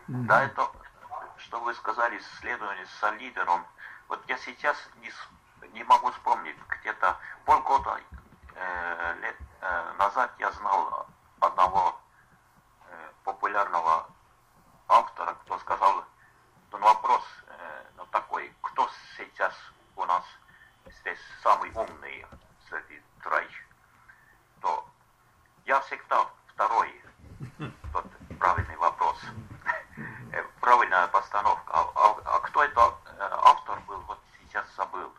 Да, это, что вы сказали, исследование с лидером. Вот я сейчас не могу вспомнить, где-то полгода назад я знал одного популярного автора, кто сказал, он вопрос такой, кто сейчас у нас здесь самый умный среди троих, то я всегда второй, тот правильный вопрос, правильная постановка. А кто это автор был, вот сейчас забыл.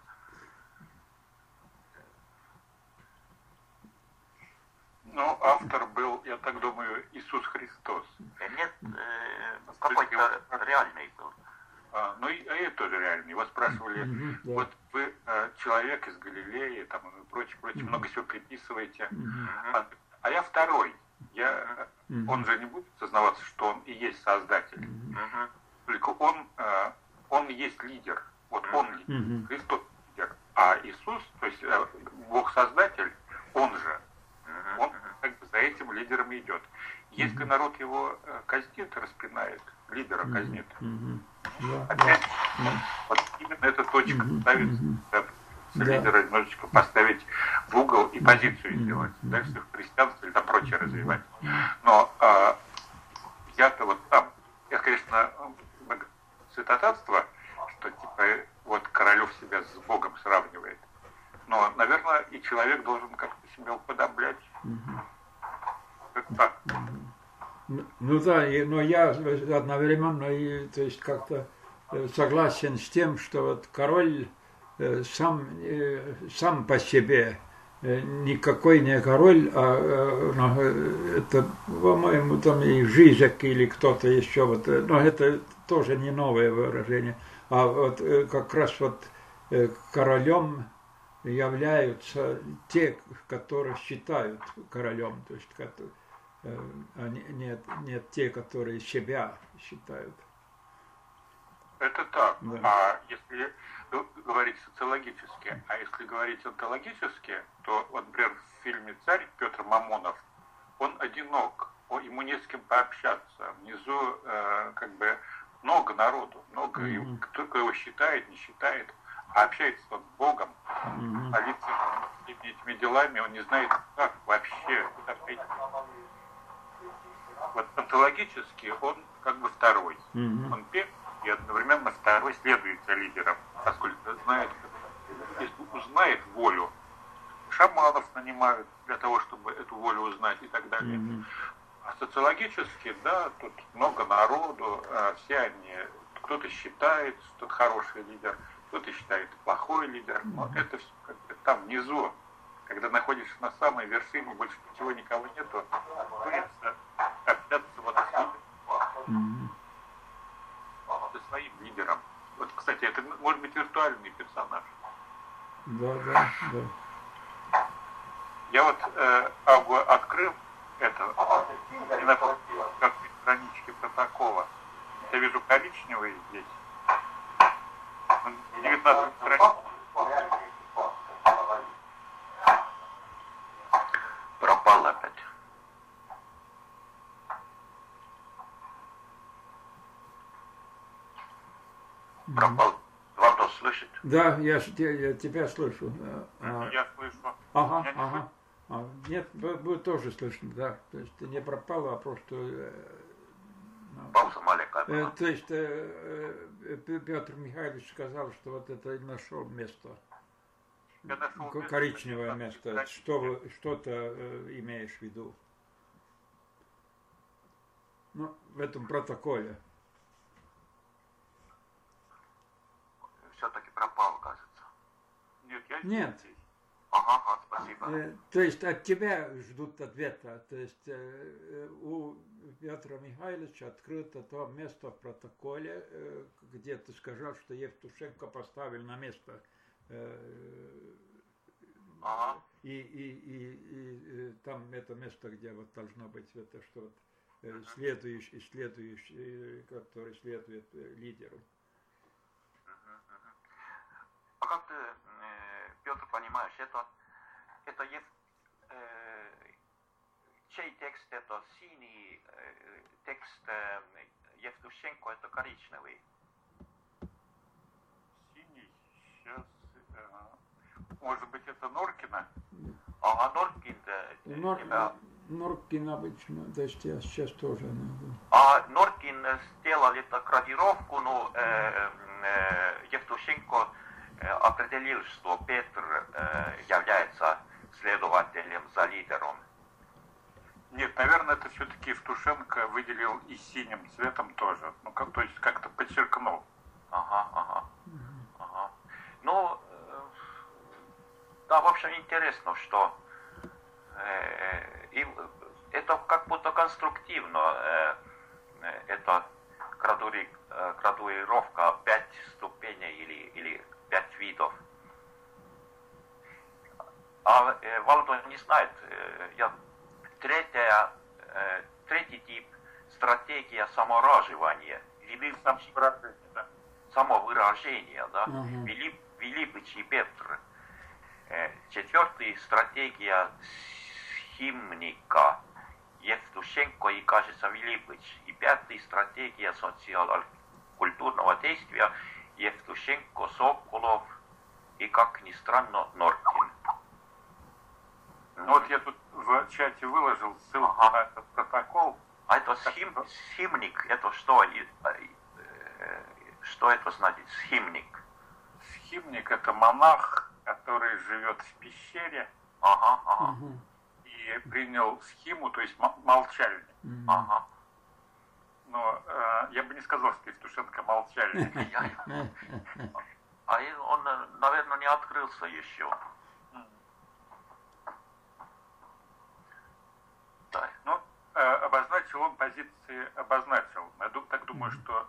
Ну, автор был, я так думаю, Иисус Христос. Нет, какой-то реальный был. Ну, и это тоже реальный. Его спрашивали, вот вы человек из Галилеи, там, и прочее, много всего приписываете. А я второй. Он же не будет сознаваться, что он и есть Создатель. Только он и есть лидер. Вот он Христос лидер. А Иисус, то есть Бог-Создатель, он же. Он как бы за этим лидером идет. Если народ его казнит, распинает, лидера казнит, опять вот именно эта точка ставится, лидера немножечко поставить в угол и позицию сделать. Дальше в христианство или там прочее развивать. Но я-то вот там, я, конечно, святотатство, что типа вот Королев себя с Богом сравнивает. Но, наверное, и человек должен как-то себя уподоблять. Так. Ну да, но я одновременно то есть как-то согласен с тем, что вот король сам по себе никакой не король, это, по-моему, там и Жизек или кто-то еще, вот, но это тоже не новое выражение, а вот как раз вот королем являются те, которых считают королем, то есть нет те, которые себя считают. Это так. Да. А если говорить социологически, а если говорить онтологически, то, вот, например, в фильме «Царь» Петр Мамонов, он одинок, ему не с кем пообщаться. Внизу как бы много народу, много, кто его считает, не считает, а общается с Богом, молится этими делами, он не знает, как вообще куда пойти. Вот онтологически он как бы второй. Он первый и одновременно второй следует за лидером, поскольку знает, если узнает волю, шаманов нанимают для того, чтобы эту волю узнать и так далее. А социологически, да, тут много народу, все они, кто-то считает, что это хороший лидер, кто-то считает плохой лидер, но это все как бы там внизу, когда находишься на самой вершине, больше ничего никого нету, приходится общаться вот с лидером. Со своим лидером. Вот, кстати, это может быть виртуальный персонаж. Да. Я вот Авгу открыл это, и на как страничке протокола. Я вижу коричневый здесь. 19 страниц. Пропал опять. Пропал. Владос слышит? Да, я тебя слышу. Я слышу. Ага. Нет, будет тоже слышно, да. То есть не пропало, а просто... Пауза маленькая была. То есть Петр Михайлович сказал, что вот это нашел место. Я нашел коричневое место. Что-то имеешь в виду? Ну, в этом протоколе. Все-таки пропал, кажется. Нет, я Нет. здесь. Ага, спасибо. То есть от тебя ждут ответа. То есть у Петра Михайловича открыто то место в протоколе, где ты сказал, что Евтушенко поставил на место. Ага. И там это место, где вот должно быть это, что вот следующий, который следует лидеру. А как ты, Петр, понимаешь, это чей текст, это синий текст Евтушенко это коричневый. Синий. Сейчас. Может быть, это Норкина? А Норкин-то... Норкин обычно, то есть я сейчас тоже надо. А Норкин сделал эту гравировку, но Евтушенко определил, что Петр является следователем за лидером. Нет, наверное, это все-таки Евтушенко выделил и синим цветом тоже. Ну, то есть как-то подчеркнул. Ага. Ну, да, в общем, интересно, что и это как будто конструктивно, это градуировка 5 ступеней или 5 видов. А Валдо не знает, третий тип стратегия самовыраживания. Самовыражение, да. Вилибыч и Петр. Четвертый стратегия схимника. Евтушенко и, кажется, Вилибыч. И пятый стратегия социально-культурного действия. Евтушенко, Соколов и, как ни странно, Норкин. Ну вот я тут в чате выложил ссылку на этот протокол. А это схимник, это что? Что это значит, схимник? Схимник — это монах, который живет в пещере. Ага. И принял схиму, то есть молчальник. Ага. Но я бы не сказал, что Евтушенко молчальник. А он, наверное, не открылся еще. Да. Ну, обозначил он позиции, обозначил. Я так думаю, что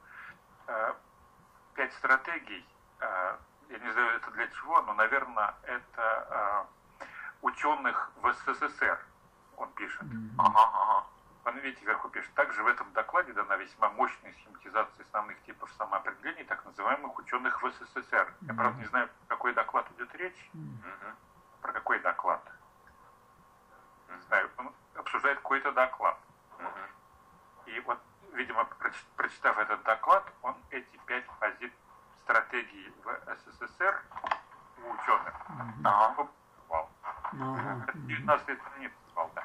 5 стратегий, я не знаю, это для чего, но, наверное, это ученых в СССР, он пишет. Ага. Он, видите, вверху пишет: также в этом докладе дана весьма мощная схематизация основных типов самоопределений так называемых ученых в СССР. Я, правда, не знаю, про какой доклад идет речь. Про какой доклад? Не знаю, он обсуждает какой-то доклад. И вот, видимо, прочитав этот доклад, он эти 5 позиций стратегий в СССР у ученых опубликовал. 19 страниц, да.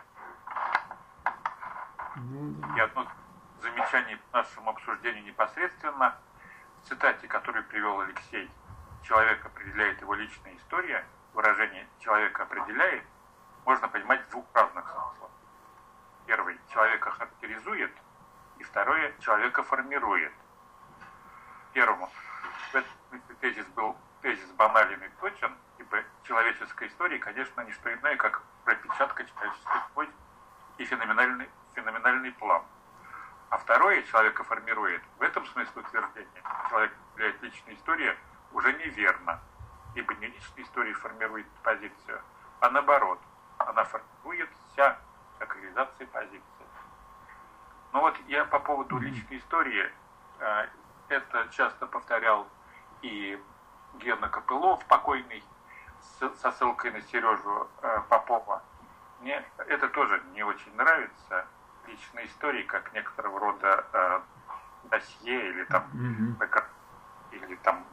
И одно замечание к нашему обсуждению непосредственно в цитате, которую привел Алексей: человек определяет его личная история. Выражение «человек определяет» можно понимать в 2 разных смыслах. Первый — человека характеризует, и второе — человека формирует. Первому в этом смысле тезис банален и точен, ибо человеческая история, конечно, не что иное, как пропечатка человеческой судьбы и феноменальный план. А второе — человека формирует. В этом смысле утверждение «человек определяет личная история» уже неверно, ибо не личная история формирует позицию, а наоборот, она формирует вся реализация позиции. Ну вот я по поводу личной истории, это часто повторял и Гена Копылов, покойный, со ссылкой на Сережу Попова. Мне это тоже не очень нравится, личная история, как некоторого рода досье или там, или там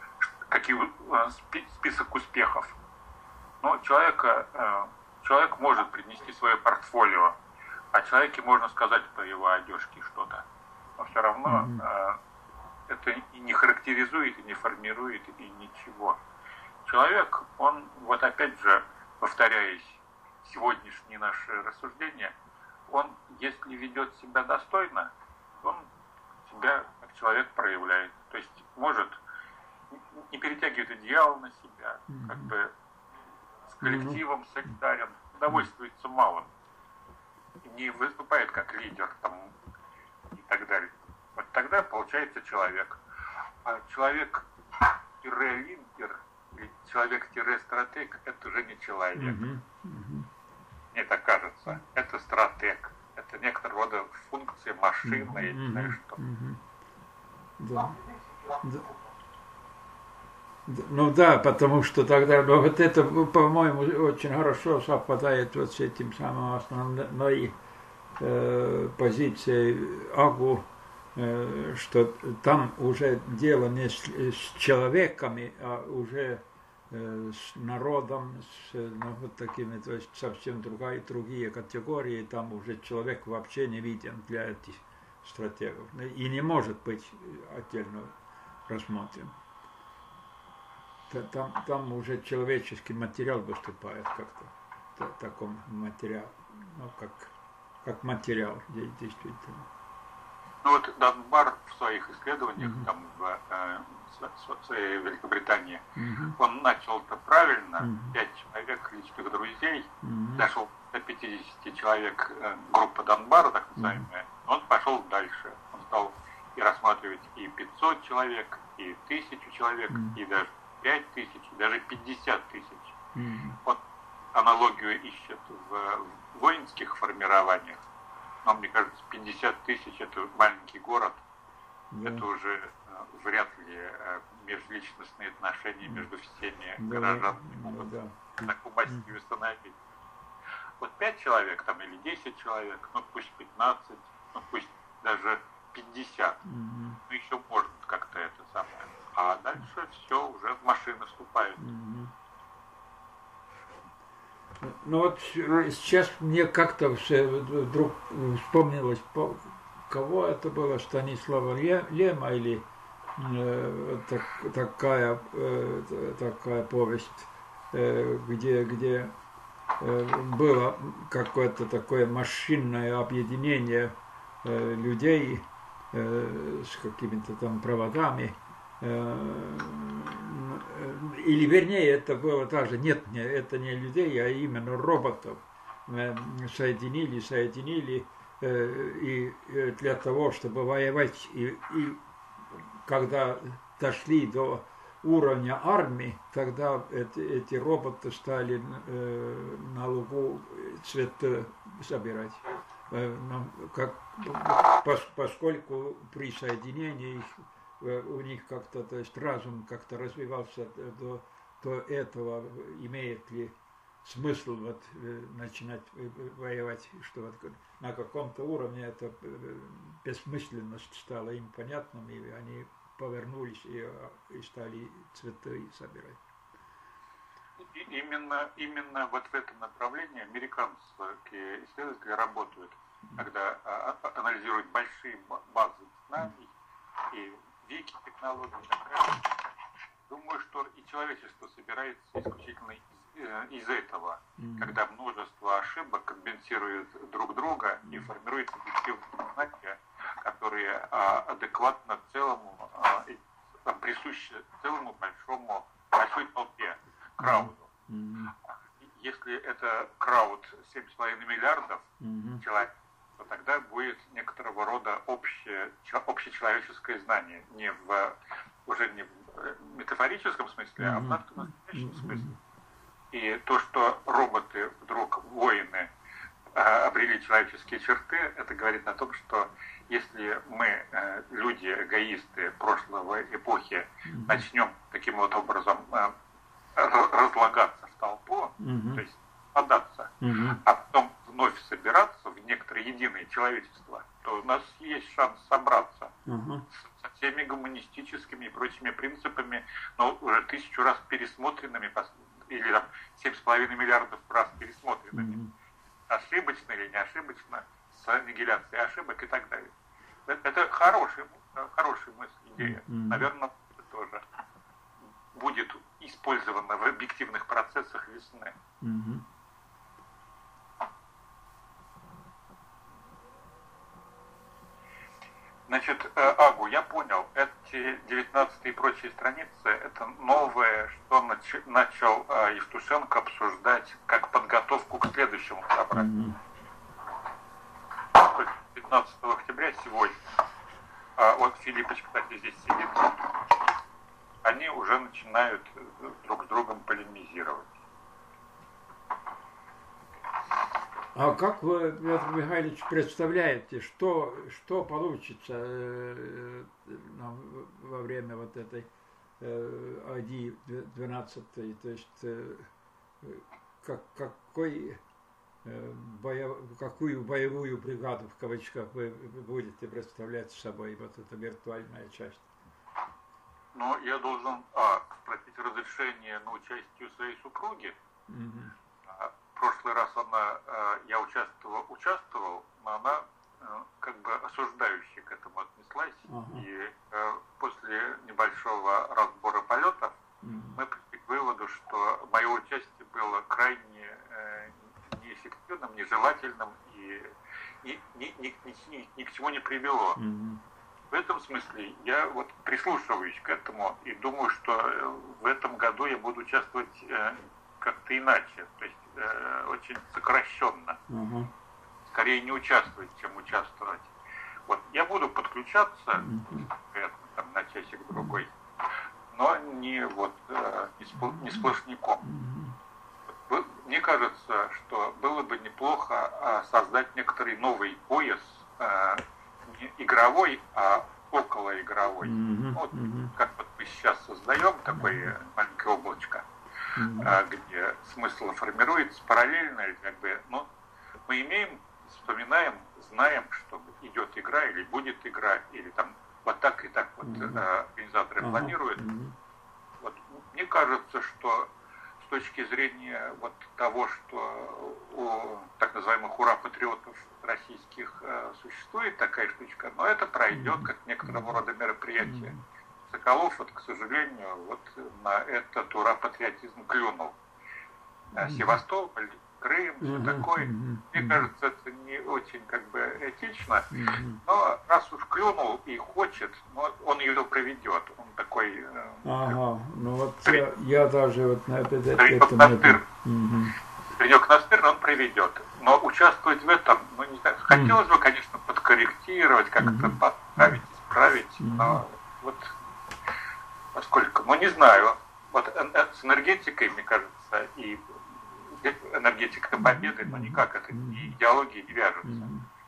список успехов. Но человек может принести свое портфолио, о человеке можно сказать по его одежке что-то, но все равно это и не характеризует, и не формирует, и ничего. Человек, он, вот опять же, повторяясь, сегодняшние наши рассуждения, он, если ведет себя достойно, он себя как человек проявляет. То есть может не перетягивает одеяло на себя, как бы с коллективом солидарен, довольствуется малым, не выступает как лидер там, и так далее. Вот тогда получается человек. А человек-лидер или человек-стратег — это уже не человек. Мне так кажется. Это стратег. Это некоторого рода функция машины, я не знаю что. Да. Ну да, потому что тогда, ну, вот это, по-моему, очень хорошо совпадает вот с этим самым основной позицией Агу что там уже дело не с человеками, а уже с народом, вот такими, то есть совсем другие категории, там уже человек вообще не виден для этих стратегов. И не может быть отдельно рассмотрен. Там уже человеческий материал выступает как-то в таком материале, как материал действительно. Ну вот Данбар в своих исследованиях, там в своей Великобритании, он начал это правильно, 5 человек, личных друзей, дошел до 50 человек, группа Данбара, так называемая, он пошел дальше. Он стал и рассматривать и 500 человек, и 1000 человек, и даже 5000, и даже 50 тысяч. Он аналогию ищет в воинских формированиях. Но мне кажется, 50 тысяч это маленький город, это уже вряд ли межличностные отношения между всеми гражданами могут на таком массиве установить. Вот 5 человек там или 10 человек, ну пусть 15, ну пусть даже 50, ну еще может как-то это самое. А дальше все, уже машины вступают. Ну вот сейчас мне как-то вдруг вспомнилось, кого это было, Станислава Лема или такая повесть, где было какое-то такое машинное объединение людей с какими-то там проводами. Или вернее, это было даже, нет, это не людей, а именно роботов соединили и для того, чтобы воевать, и когда дошли до уровня армии, тогда эти роботы стали на лугу цветы собирать. Поскольку при соединении у них как-то, то есть разум как-то развивался до этого, имеет ли смысл вот начинать воевать, что вот на каком-то уровне эта бессмысленность стала им понятным, и они повернулись и стали цветы собирать. Именно вот в этом направлении американские исследователи работают, когда анализируют большие базы знаний и веки технологий. Думаю, что и человечество собирается исключительно из этого, когда множество ошибок компенсируют друг друга и формируется объективные знания, которые адекватно целому, присущи целому большой толпе, крауду. Если это крауд 7,5 миллиардов человек, то тогда будет некоторого рода общечеловеческое знание, уже не в метафорическом смысле, а в настоящем смысле. И то, что роботы вдруг, воины, обрели человеческие черты, это говорит о том, что если мы, люди, эгоисты прошлого эпохи, начнем таким вот образом разлагаться в толпу, то есть податься, а потом вновь собираться в некоторое единое человечество, то у нас есть шанс собраться со всеми гуманистическими и прочими принципами, но уже 1000 раз пересмотренными, или там 7,5 миллиардов раз пересмотренными. Ошибочно или не ошибочно, с аннигиляцией ошибок и так далее. Это хорошая мысль, идея. Наверное, это тоже будет использовано в объективных процессах весны. Значит, Агу, я понял, эти 19 и прочие страницы, это новое, что начал Евтушенко обсуждать как подготовку к следующему собранию. 15 октября сегодня. Вот Филиппыч, кстати, здесь сидит. Они уже начинают друг с другом полемизировать. А как вы, Петр Михайлович, представляете, что получится во время вот этой АДИ-12, то есть какой какую боевую бригаду, в кавычках, вы будете представлять собой, вот эта виртуальная часть? Ну, я должен просить разрешение на участие своей супруги. В прошлый раз я участвовал, но она как бы осуждающе к этому отнеслась. И после небольшого разбора полетов мы пришли к выводу, что мое участие было крайне неэффективным, нежелательным и ни к чему не привело. В этом смысле я вот прислушиваюсь к этому и думаю, что в этом году я буду участвовать как-то иначе, то есть очень сокращенно. Скорее не участвовать, чем участвовать. Вот я буду подключаться там, на часик-другой, но не сплошняком. Мне кажется, что было бы неплохо создать некоторый новый пояс, не игровой, а околоигровой. Вот, как вот мы сейчас создаем такое маленькое облачко, где смысл формируется параллельно, как бы, но мы вспоминаем, знаем, что идет игра или будет игра, или там вот так и так вот организаторы планируют. Вот, мне кажется, что с точки зрения вот того, что у так называемых ура-патриотов российских существует такая штучка, но это пройдет как некоторого рода мероприятие. Соколов, вот, к сожалению, вот на этот ура-патриотизм клюнул. Севастополь, Крым, все такое. Мне кажется, это не очень как бы этично, но раз уж клюнул и хочет, он ее проведет. Он такой... ну вот я даже вот на это... Паренек настырный, он проведет. Но участвовать в этом, ну не знаю, хотелось бы, конечно, подкорректировать, как-то подправить, исправить, но вот поскольку, не знаю, вот с энергетикой, мне кажется, и энергетика победы, но никак это и идеологии не вяжется.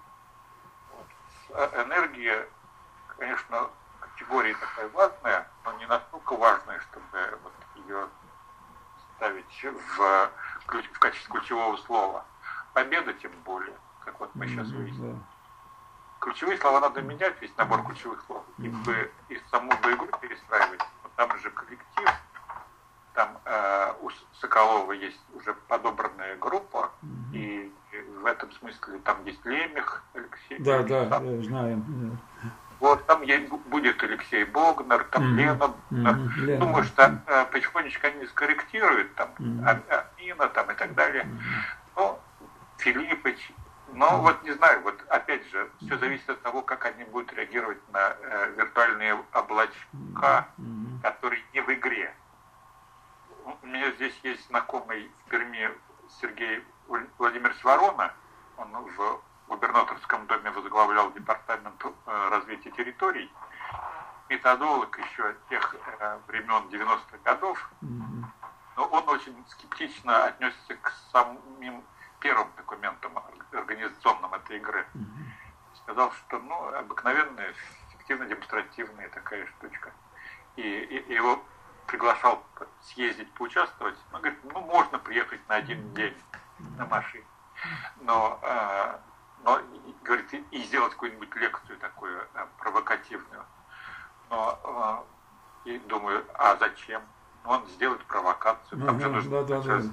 Вот. Энергия, конечно, категория такая важная, но не настолько важная, чтобы вот ее ставить в качестве ключевого слова. Победа тем более, как вот мы сейчас выяснили. Ключевые слова надо менять, весь набор ключевых слов, и саму боевую перестраивать. Но там же коллектив, там у Соколова есть уже подобранная группа, и в этом смысле там есть Лемех, Алексей. Да, знаем. Вот там будет Алексей Богнер, там Лена. Думаю, что потихонечку они скорректируют, там Амина там, и так далее. Ну, Филиппыч. Но вот не знаю, вот опять же, все зависит от того, как они будут реагировать на виртуальные облачка, которые не в игре. У меня здесь есть знакомый в Перми Сергей Владимирович Ворона, он в губернаторском доме возглавлял департамент развития территорий, методолог еще тех времен 90-х годов, но он очень скептично отнесся к самим первым документам организационным этой игры. Сказал, что обыкновенная, фиктивно-демонстративная такая штучка. И его приглашал съездить, поучаствовать. Он говорит, можно приехать на один день на машине. Но говорит, и сделать какую-нибудь лекцию такую провокативную. Но и думаю, а зачем? Он сделает провокацию. Там же нужно...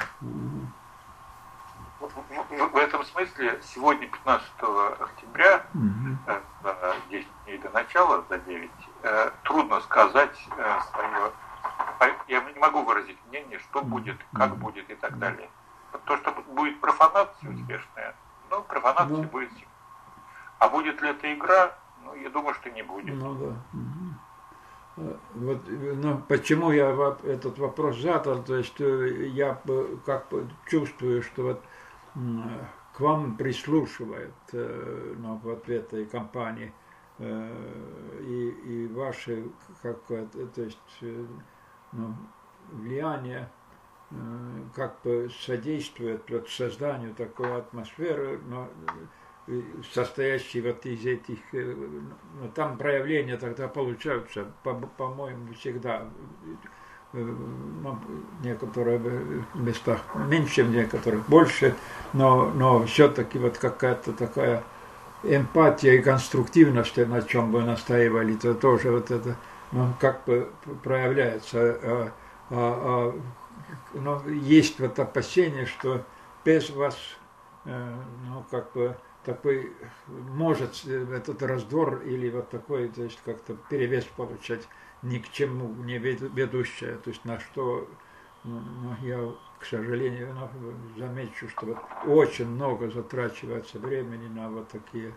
В этом смысле сегодня, 15 октября, 10 дней до начала, за 9, трудно сказать свое... Я не могу выразить мнение, что будет, как будет и так далее. То, что будет профанация успешная, профанация будет. А будет ли это игра, я думаю, что не будет. Вот, почему я этот вопрос задал, то есть я как бы чувствую, что вот к вам прислушивают в этой компании и ваши то есть влияние как бы содействует вот созданию такой атмосферы, состоящей вот из этих, там проявления тогда получаются, по-моему, всегда ну, в некоторых местах меньше, в некоторых больше, но все-таки вот какая-то такая эмпатия и конструктивность, на чем вы настаивали, то тоже вот это, ну, как бы проявляется. Но есть вот опасение, что без вас, ну, как бы такой может этот раздор или вот такой, то есть как-то перевес получать ни к чему не ведущее, то есть на что, ну, я, к сожалению, замечу, что вот очень много затрачивается времени на вот такие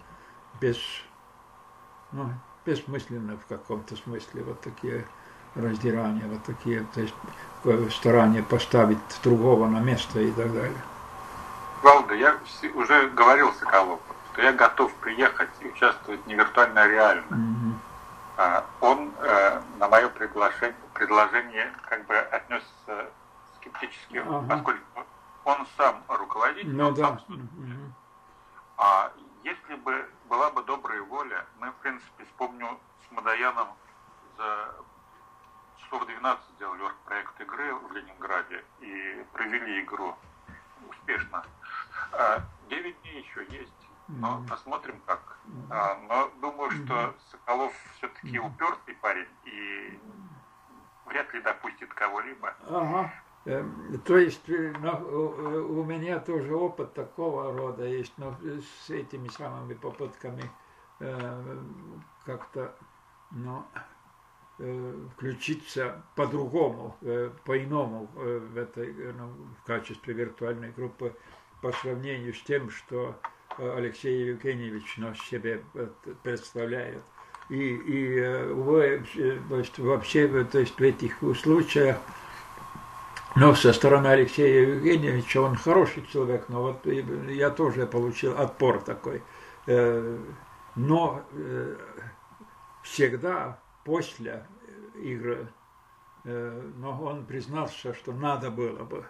бессмысленные в каком-то смысле вот такие раздирания, вот такие, то есть старания поставить другого на место и так далее. Валда, я уже говорил Соколову, что я готов приехать и участвовать не виртуально, а реально. Он на мое предложение как бы отнесся скептически, поскольку он сам руководитель, ну, он да. сам студент. А если бы была бы добрая воля, мы, в принципе, вспомню с Мадояном за часов 12 сделали оргпроект игры в Ленинграде и провели игру успешно. 9 дней еще есть, но посмотрим как. Но думаю, что Соколов все-таки упертый парень и вряд ли допустит кого-либо. Ага. То есть у меня тоже опыт такого рода есть, но с этими самыми попытками как-то, ну, включиться по-другому, по-иному в этой, ну, в качестве виртуальной группы по сравнению с тем, что Алексей Евгеньевич себе представляет. Увы, то есть вообще, то есть в этих случаях, но со стороны Алексея Евгеньевича он хороший человек, но вот я тоже получил отпор такой. Но всегда после игры, но он признался, что надо было бы.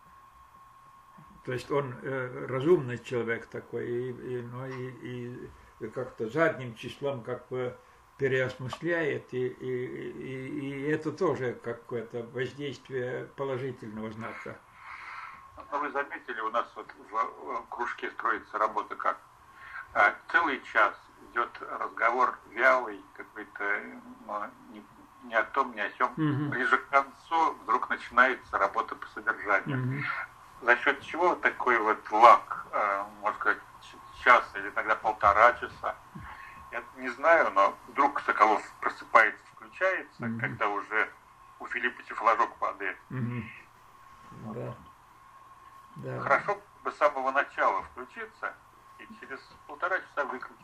То есть он разумный человек такой, и как-то задним числом как бы переосмысляет, и это тоже какое-то воздействие положительного знака. Но вы заметили, у нас вот в кружке строится работа как? Целый час идет разговор вялый, какой-то ни о том, ни о сём. Ближе к концу вдруг начинается работа по содержанию. За счет чего такой вот лак, можно сказать, час или иногда 1,5 часа? Я не знаю, но вдруг Соколов просыпается, включается, когда уже у Филиппыча флажок падает. Да. Хорошо бы с самого начала включиться и через 1,5 часа выключить.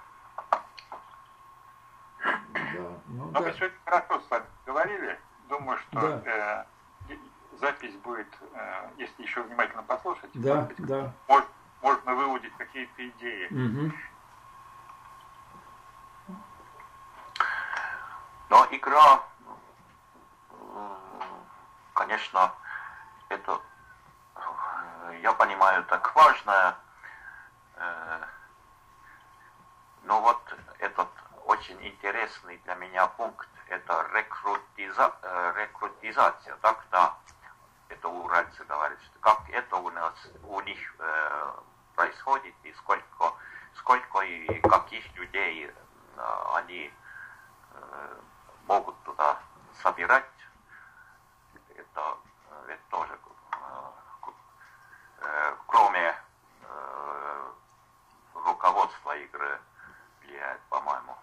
Но мы сегодня хорошо с вами говорили. Думаю, что запись будет, если еще внимательно послушать, можно выудить какие-то идеи. Но игра, конечно, это, я понимаю, так важная, но вот этот очень интересный для меня пункт, это рекрутизация, так, да, это уральцы говорят, что как это у них происходит, и сколько и каких людей они могут туда собирать, это тоже, кроме руководства игры, влияет, по-моему.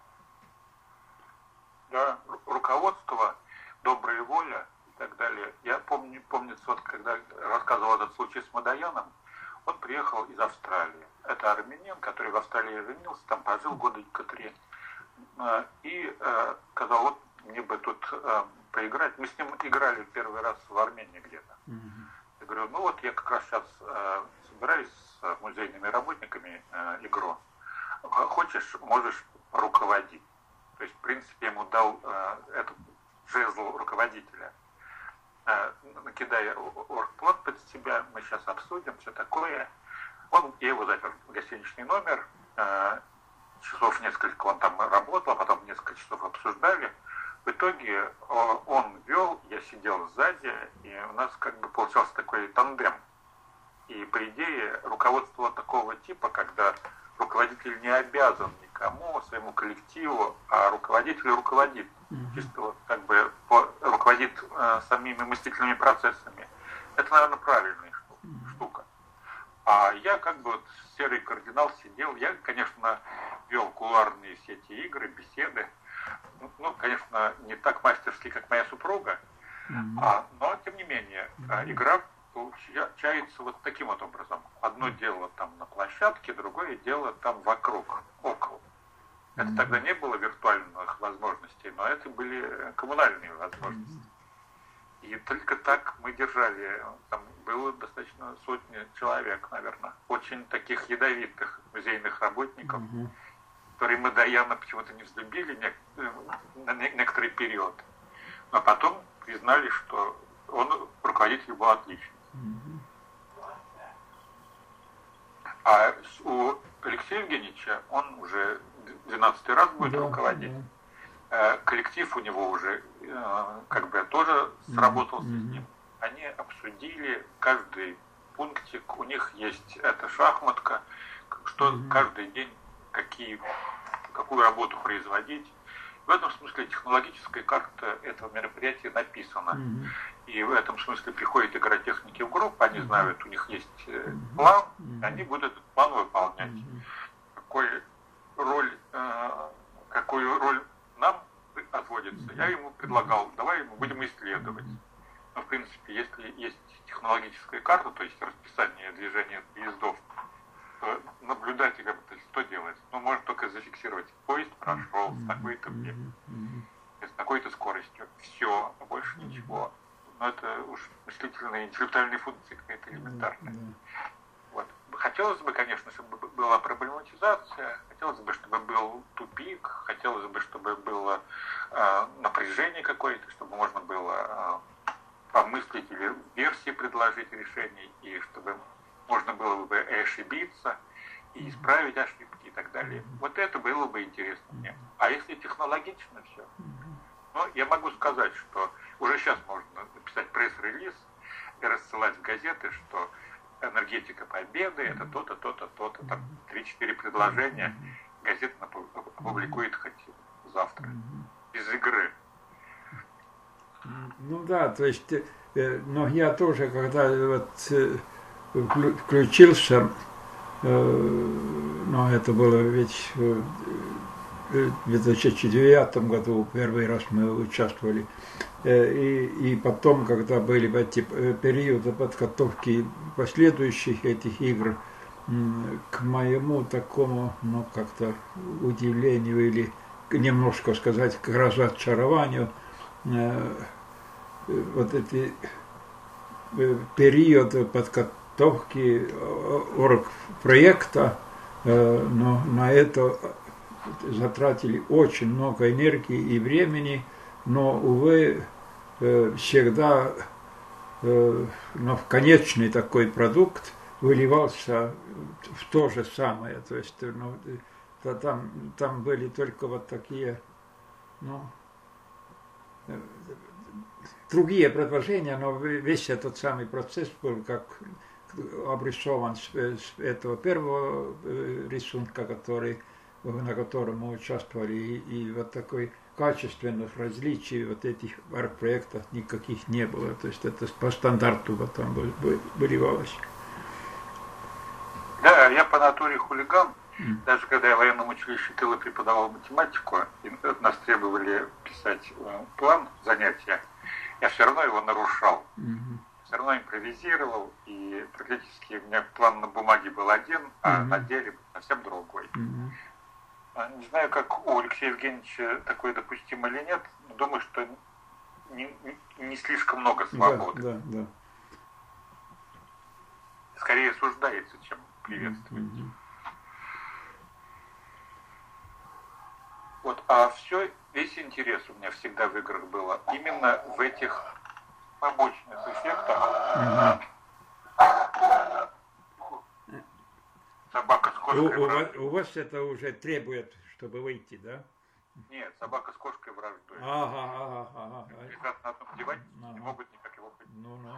Да, руководство, добрая воля и так далее. Я помнится, вот когда рассказывал этот случай с Мадояном, он приехал из Австралии. Это армянин, который в Австралии женился, там пожил 3 года. И сказал, вот мне бы тут поиграть. Мы с ним играли первый раз в Армении где-то. Я говорю, ну вот я как раз сейчас собираюсь с музейными работниками игру. Хочешь, можешь руководить. То есть, в принципе, ему дал этот жезл руководителя. Накидая оргплан под себя, мы сейчас обсудим, все такое. Я его запер в гостиничный номер. Часов несколько он там работал, а потом несколько часов обсуждали. В итоге он вел, я сидел сзади, и у нас как бы получался такой тандем. И по идее руководство такого типа, когда руководитель не обязан никому, своему коллективу, а руководитель руководит. Чисто вот как бы руководит самими мыслительными процессами. Это, наверное, правильная штука. А я как бы вот серый кардинал сидел. Я, конечно, вел кулуарные все эти игры, беседы. Ну, конечно, не так мастерски, как моя супруга. Но, тем не менее, игра получается вот таким вот образом. Одно дело там на площадке, другое дело там вокруг, около. Это тогда не было виртуальных возможностей, но это были коммунальные возможности. И только так мы держали, там было достаточно сотни человек, наверное, очень таких ядовитых музейных работников, которые мы Даяна почему-то не взлюбили на некоторый период. Но потом признали, что он руководитель был отличный. А у Алексея Евгеньевича он уже 12-й раз будет руководить. Коллектив у него уже как бы тоже сработался с ним. Они обсудили каждый пунктик. У них есть эта шахматка, что каждый день какую работу производить. В этом смысле технологическая карта этого мероприятия написана. И в этом смысле приходит игротехники в группу, они знают, у них есть план, и они будут этот план выполнять. Какую роль нам отводится, я ему предлагал, давай мы будем исследовать. Но, в принципе, если есть технологическая карта, то есть расписание движения поездов, то наблюдатель, что делает? Ну, можно только зафиксировать. Поезд прошел с такой-то с такой-то скоростью. Все, больше ничего. Но это уж мыслительные, интеллектуальные функции какая-то элементарная. Вот. Хотелось бы, конечно, чтобы была проблематизация, хотелось бы, чтобы был тупик, хотелось бы, чтобы было напряжение какое-то, чтобы можно было помыслить или версии предложить решений, и чтобы можно было бы ошибиться, и исправить ошибки и так далее. Вот это было бы интересно мне. А если технологично все, ну, я могу сказать, что уже сейчас можно написать пресс-релиз и рассылать в газеты, что энергетика победы, это то-то, то-то, то-то, там 3-4 предложения, газета опубликует хоть завтра, без игры. Ну да, то есть, но я тоже, когда вот включился, но это было ведь в 2009 году, первый раз мы участвовали, и потом, когда были эти периоды подготовки последующих этих игр, к моему такому, ну, как-то удивлению или немножко сказать, к разочарованию, вот эти периоды подготовки оргпроекта, но на это затратили очень много энергии и времени, но, увы, всегда в конечный такой продукт выливался в то же самое. То есть ну, там были только вот такие, ну, другие предложения, но весь этот самый процесс был как обрисован с этого первого рисунка, на котором мы участвовали, и вот такой качественных различий вот этих арт-проектов никаких не было. То есть это по стандарту вот там выливалось. Да, я по натуре хулиган. Даже когда я в военном училище тыла преподавал математику, и нас требовали писать план занятия, я все равно его нарушал. Все равно импровизировал, и практически у меня план на бумаге был один, а на деле был совсем другой. Не знаю, как у Алексея Евгеньевича такое допустимо или нет, но думаю, что не слишком много свободы. Да. Скорее осуждается, чем приветствуется. Вот, а весь интерес у меня всегда в играх было именно в этих побочных эффектах. Собака с кошкой. У вас это уже требует, чтобы выйти, да? Нет, собака с кошкой враждует. Ага. Лежат на одном диване, не могут никак его ходить. Ну.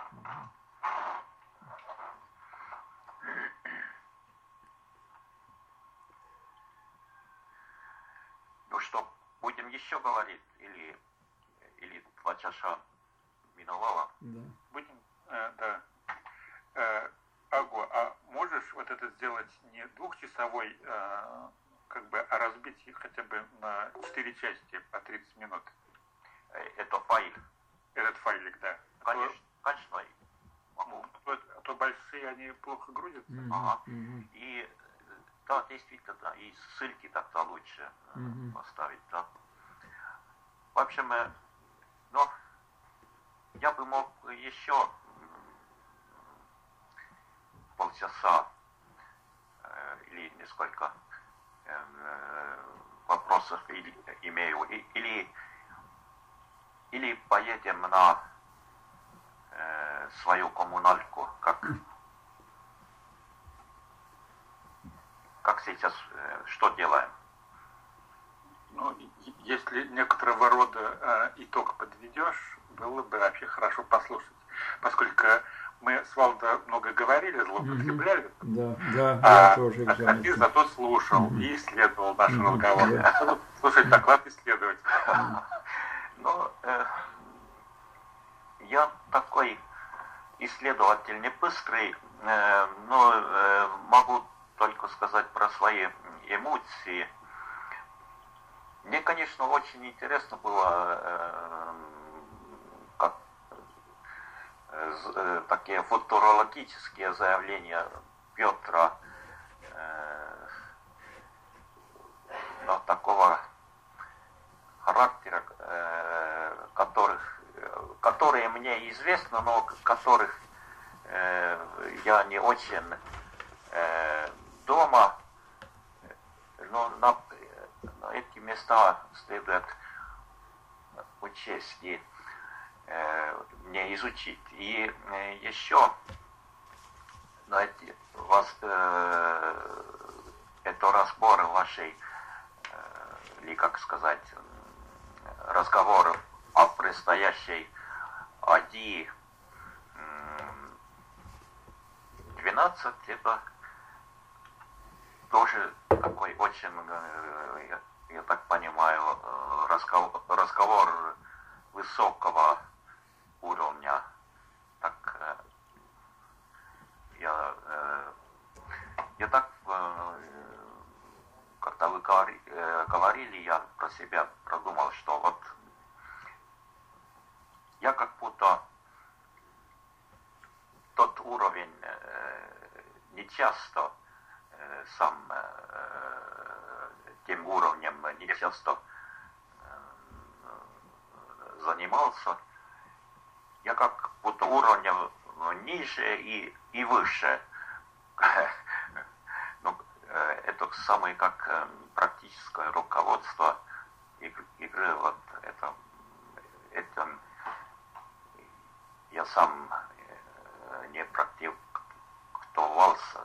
Ну что, будем еще говорить или 2 часа миновало? Да. Будем, да. Агу, а можешь вот это сделать не 2-часовой, как бы, а разбить их хотя бы на 4 части по 30 минут? Это файл. Этот файлик, да. Конечно, могу. А то большие, они плохо грузятся. Ага. И да, действительно, и ссылки тогда лучше поставить, да. В общем, я бы мог еще полчаса или несколько вопросов имею. Или поедем на свою коммунальку, как сейчас, что делаем? Ну, если некоторого рода итог подведешь, было бы вообще хорошо послушать. Поскольку мы с Валдо много говорили, злоупотребляли. Да, я тоже а ты зато слушал и исследовал наш разговор. Слушать доклад исследователя. Ну, я такой исследователь не быстрый, но могу только сказать про свои эмоции. Мне, конечно, очень интересно было такие футурологические заявления Петра, такого характера, которые мне известны, но которых я не очень дома, но на эти места следует учесть и мне изучить. И еще знаете, это разбор вашей, или как сказать, разговоров о предстоящей АДИ 12, это тоже такой очень, я так понимаю, разговор высокого уровня. Так, я так, когда вы говорили, я про себя продумал, что вот я как будто тот уровень не часто сам тем уровнем не часто занимался. Я как будто уровнем ниже и выше. Ну, это самое как практическое руководство игры. Вот это я сам не практиковался.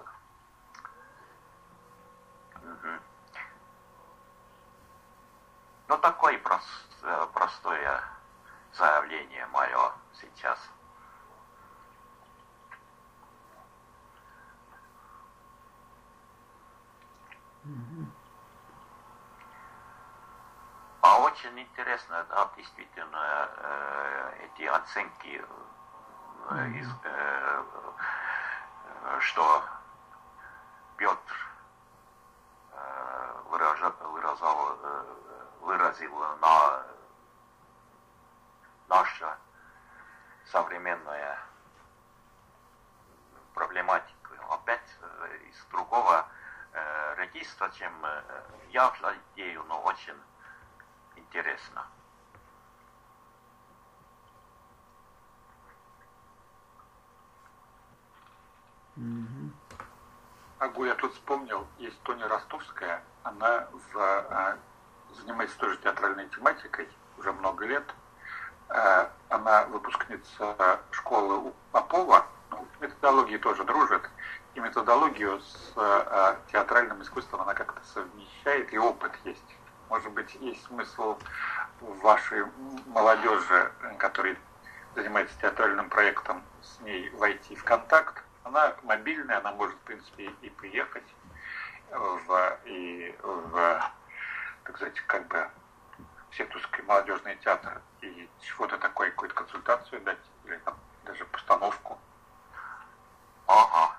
Ну, такое простое заявление мое сейчас. А очень интересно, да, действительно, эти оценки, что Петр выразил на нашу современную проблематику. Опять из другого регистра, чем я владею, но очень интересно. Агу, я тут вспомнил, есть Тоня Ростовская, она занимается тоже театральной тематикой уже много лет. Она выпускница школы у Попова, методологии тоже дружит, и методологию с театральным искусством она как-то совмещает, и опыт есть. может быть, есть смысл в вашей молодежи, которая занимается театральным проектом, с ней войти в контакт. Она мобильная, она может, в принципе, и приехать так сказать, как бы Сетовский молодежный театр и чего-то такое, какую-то консультацию дать, или там даже постановку. Ага.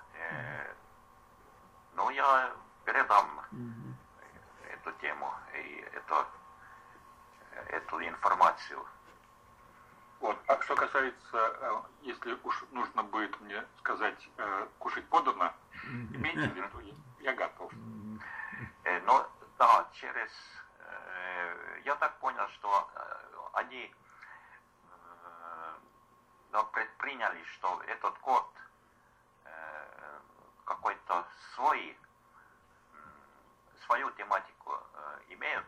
Ну, я передам эту тему и эту информацию. Вот. А что касается, если уж нужно будет мне сказать, кушать подано, имейте в виду, я готов. Ну, да, я так понял, что они предприняли, что этот год какой-то свою тематику имеют,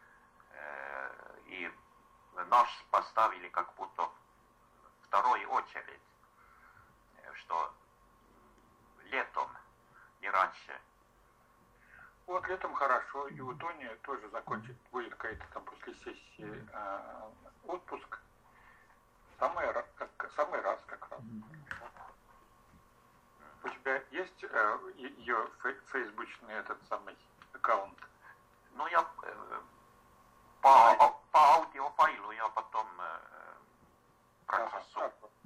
и нас поставили как будто второй очередь, что летом, не раньше. Вот летом хорошо, и у Тони тоже закончит, будет какая-то там после сессии отпуск. Самый раз как раз. У тебя есть ее фейсбучный этот самый аккаунт? Ну, я по аудиофайлу я потом прочту.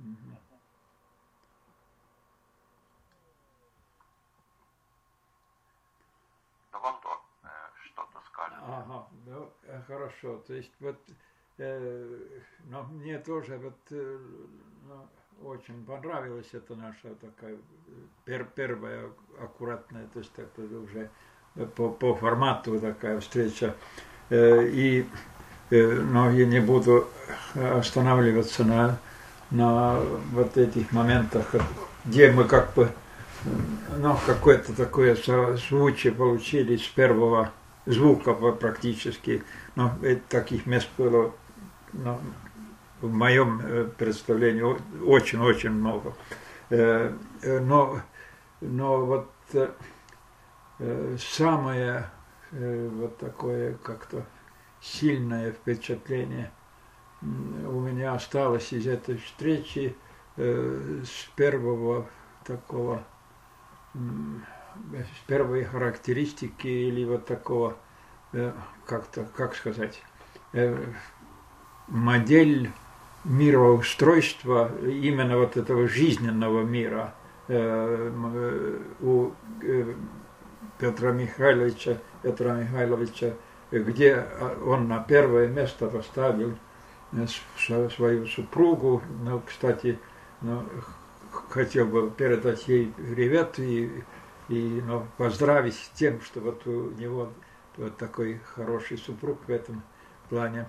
Валдо что-то скажет. Ага, ну, хорошо. То есть вот, но мне тоже очень понравилась эта наша такая первая аккуратная, то есть это уже по формату такая встреча. Но я не буду останавливаться на вот этих моментах, где мы как бы какое-то такое созвучие получили с первого звука практически. Но таких мест было в моем представлении очень-очень много. Но вот самое вот такое как-то сильное впечатление у меня осталось из этой встречи с первого такого, с первой характеристики или вот такого, как-то, как сказать, модель мироустройства именно вот этого жизненного мира у Петра Михайловича, где он на первое место поставил свою супругу. Кстати, хотел бы передать ей привет и поздравить с тем, что вот у него вот такой хороший супруг в этом плане.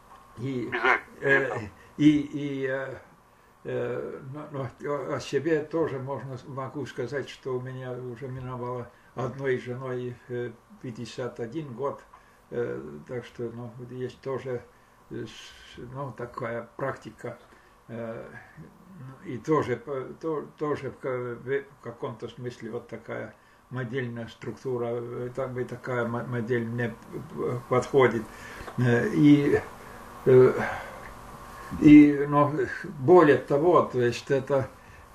О себе тоже могу сказать, что у меня уже миновало одной женой 51 год, так что есть тоже такая практика, и тоже в каком-то смысле вот такая модельная структура, такая модель мне подходит. Но более того, то есть это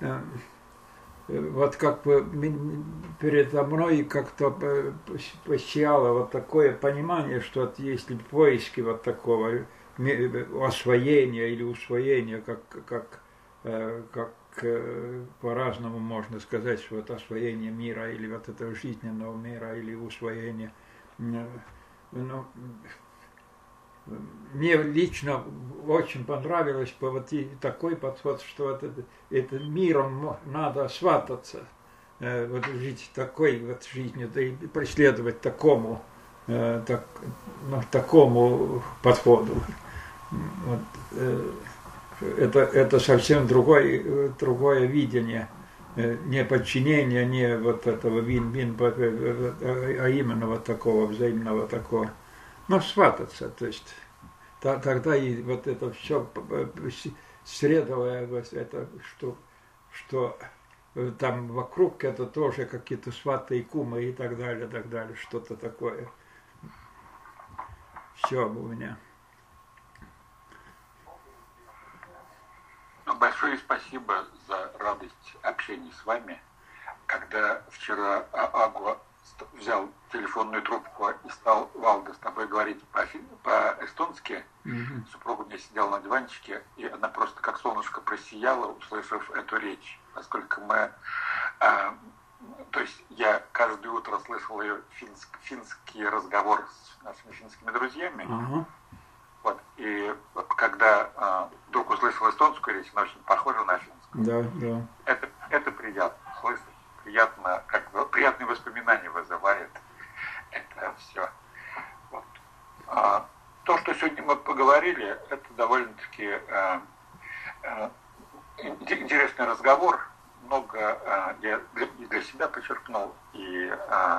вот как бы передо мной как-то посияло вот такое понимание, что вот если поиски вот такого освоения или усвоения, как по-разному можно сказать, что вот освоение мира или вот этого жизненного мира или усвоение. Мне лично очень понравилось вот и такой подход, что вот это миром надо свататься, вот жить такой вот жизнью, да и преследовать такому подходу. Вот, это совсем другое видение, не подчинение, не вот этого вин-вин, а именно вот такого взаимного такого. Но свататься, то есть тогда и вот это все средовое, вот это, что там вокруг это тоже какие-то сваты и кумы и так далее, что-то такое. Все у меня. Большое спасибо за радость общения с вами. Когда вчера Агуа взял телефонную трубку и стал, Валда, с тобой говорить по-эстонски, супруга у меня сидела на диванчике, и она просто как солнышко просияла, услышав эту речь. Поскольку мы... то есть я каждое утро слышал ее финский разговор с нашими финскими друзьями. Вот, и когда вдруг услышал эстонскую речь, она очень похожа на финскую. Да. Это приятно слышать, приятно, приятные воспоминания вызывает это все. Вот. То, что сегодня мы поговорили, это довольно-таки интересный разговор. Много я для себя подчеркнул, и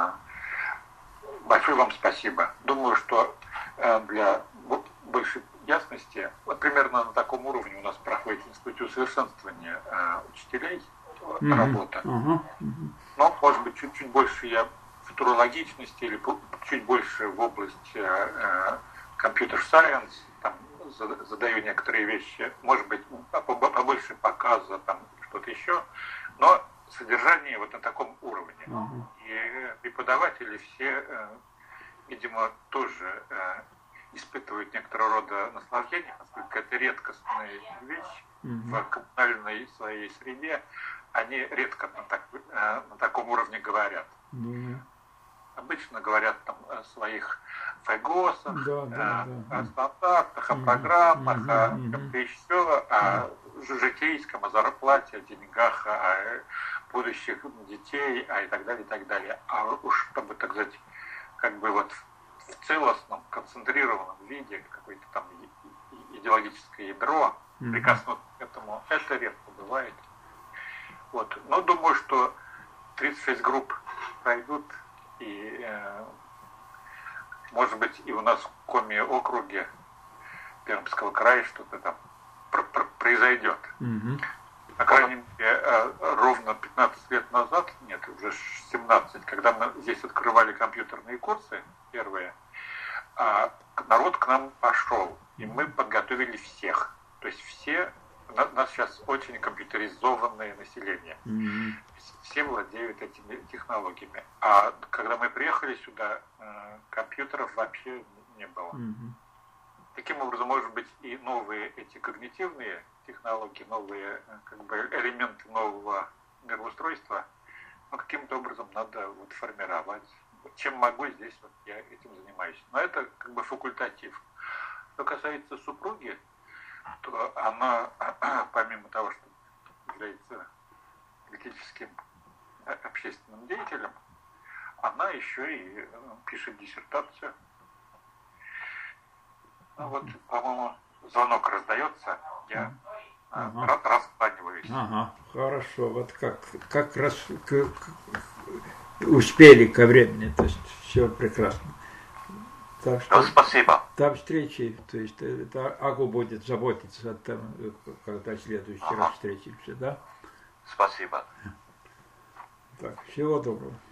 большое вам спасибо. Думаю, что для большей ясности, вот примерно на таком уровне у нас проходит институт усовершенствования учителей работа. Но, может быть, чуть-чуть больше футурологичности или чуть больше в область компьютер-сайенс, задаю некоторые вещи, может быть, побольше показа, там что-то еще, но содержание вот на таком уровне. И преподаватели все, видимо, тоже испытывают некоторого рода наслаждение, поскольку это редкостная вещь в коммунальной своей среде, они редко на таком уровне говорят. Обычно говорят там о своих фэгосах, о стандартах, о программах, о чем-то еще, о житейском, о зарплате, о деньгах, о будущих детей, и так далее, и так далее. А уж, чтобы, так сказать, как бы вот в целостном, концентрированном виде какое-то там идеологическое ядро, прикоснуться к этому, это редко бывает. Вот. Но думаю, что 36 групп пройдут, и, может быть, и у нас в Коми-округе Пермского края что-то там произойдет. По крайней мере, ровно 15 лет назад, нет, уже 17, когда мы здесь открывали компьютерные курсы первые, народ к нам пошел, и мы подготовили всех. То есть все, у нас сейчас очень компьютеризованное население. Все владеют этими технологиями. А когда мы приехали сюда, компьютеров вообще не было. Таким образом, может быть, и новые эти когнитивные технологии, новые как бы элементы нового мироустройства, но каким-то образом надо вот формировать. Чем могу, здесь вот я этим занимаюсь. Но это как бы факультатив. Что касается супруги, то она, помимо того, что является политическим общественным деятелем, она еще и пишет диссертацию. Ну вот, по-моему, звонок раздается, я раскланиваюсь. Хорошо, вот как раз успели ко времени, то есть все прекрасно. Так что спасибо. До встречи, то есть Агу будет заботиться о том, когда в следующий раз встретимся, да? Спасибо. Так, всего доброго.